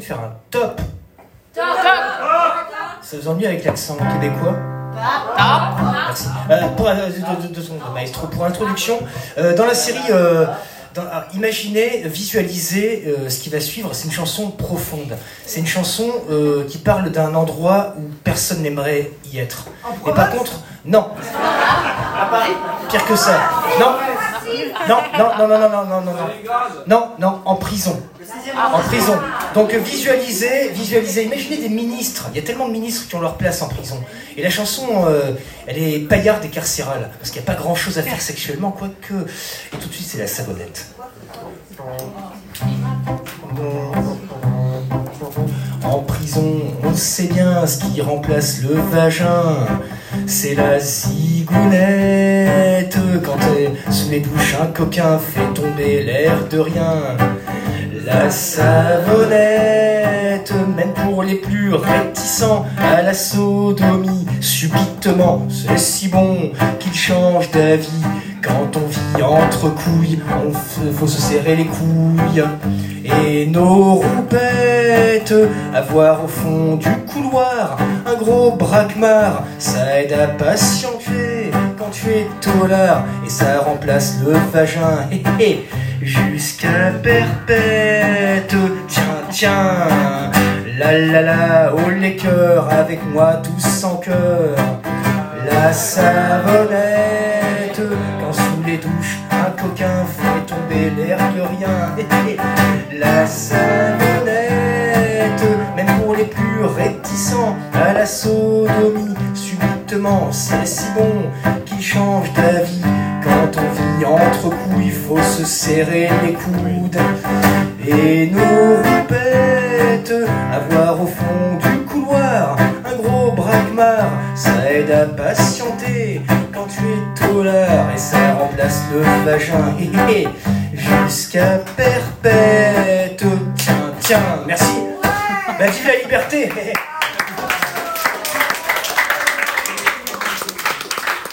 faire un top. Top. Ça vous ennuie avec l'accent québécois? Top. Merci. Pour, deux secondes, maestro, pour introduction, dans la série, imaginez, visualisez ce qui va suivre. C'est une chanson profonde. C'est une chanson qui parle d'un endroit où personne n'aimerait y être. Et par contre, non. À Paris. Pire que ça. Non. Non, en prison. En prison. Donc visualisez, imaginez des ministres. Il y a tellement de ministres qui ont leur place en prison. Et la chanson, elle est paillarde et carcérale. Parce qu'il n'y a pas grand chose à faire sexuellement, quoique. Et tout de suite, c'est la savonnette. En prison, on sait bien ce qui remplace le vagin. C'est la zigounette. Quand t'es sous les douches, un coquin fait tomber l'air de rien. La savonnette, même pour les plus réticents à la sodomie, subitement, c'est si bon qu'il change d'avis. Quand on vit entre couilles, faut se serrer les couilles. Et nos roupettes, à voir au fond du couloir, un gros braquemar, ça aide à patienter quand tu es tolard. Et ça remplace le vagin, jusqu'à perpète. Tiens, la, oh les cœurs, avec moi tous sans cœur. La savonnette, quand sous les douches, un coquin fait tomber l'air de rien. La savonnette, même pour les plus réticents à la sodomie, subitement, c'est si bon qu'il change d'avis. Quand on vit entre couilles, faut se serrer les coudes. Et nos roupettes, à voir au fond du couloir, un gros braquemar, ça aide à patienter quand tu es tolard. Et ça remplace le vagin, jusqu'à perpète. Tiens, merci. Vive la liberté.